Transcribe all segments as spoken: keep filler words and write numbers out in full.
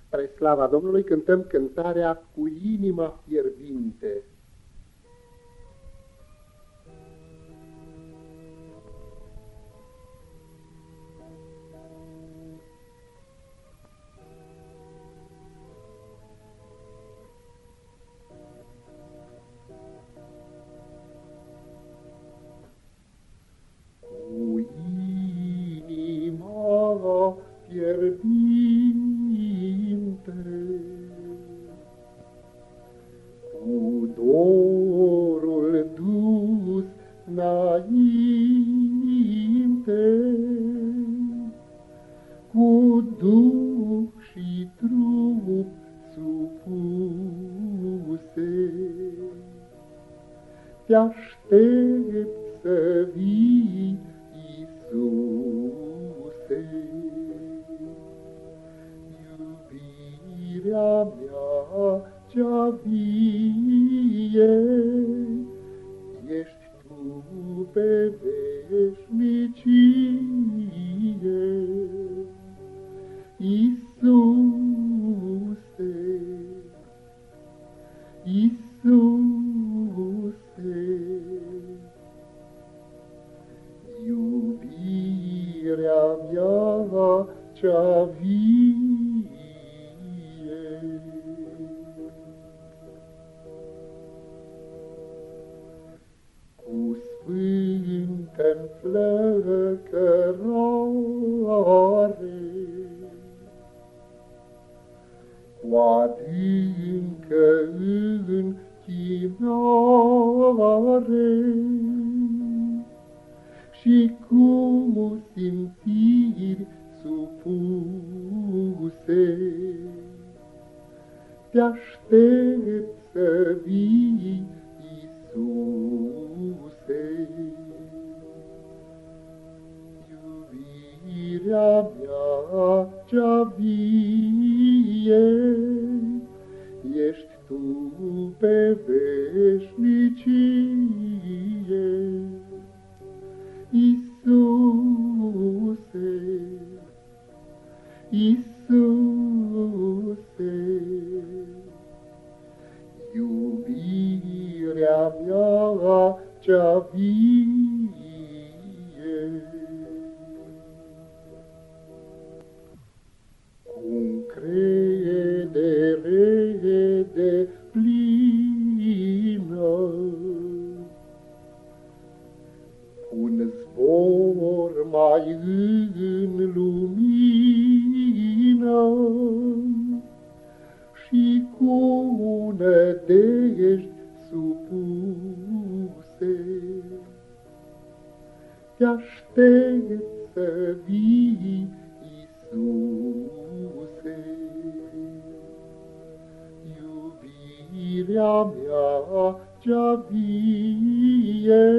Spre slava Domnului cântăm cântarea Cu inima fierbinte. Cu inima fierbinte, cu dorul dus înainte, cu duh și trup supuse, te aștept să vii, Iisuse. Iubirea mea cea vie, ești Tu pe veșnicie, Iisuse, Iisuse. Iubirea mea cea vie, cu sfântă-nflăcărare, cu adâncă închinare și cu simțiri supuse, te aștept să vii, Iisuse. Iubirea mea cea vie, ești Tu pe veșnicie, Iisuse, Iisuse. Iubirea mea cea vie, cu încredere deplină, un zbor mai în lumină și cu nădejdi supuse, te aștept să vii, Iisuse. Iubirea mea cea vie,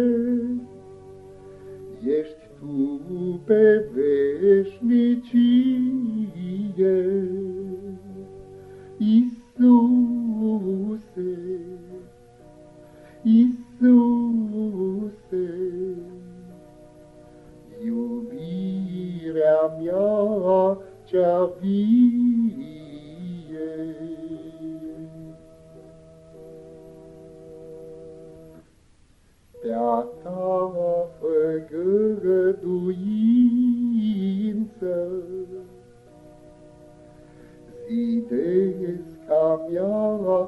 ești Tu pe veșnicie, Iisuse, Iisuse. Iubirea mea cea vie, pe-a Ta făgăduință zidesc a mea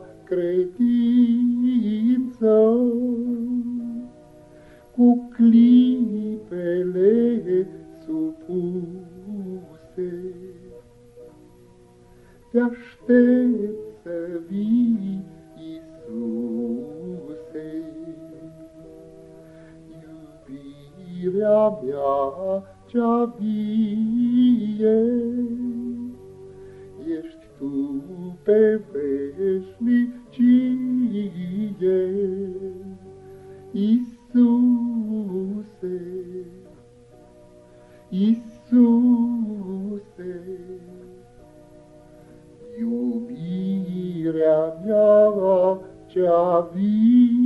credință, cu clipele supuse, te aștept să vii, Iisuse. Iubirea mea cea vie, ești Tu pe veșnicie, Iisuse, Iisuse. Iubirea mea cea vie,